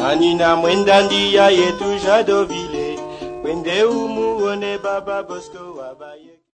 Nanina mwendandia yetu Jadovile. Wende umuone Baba Bosco Abaye.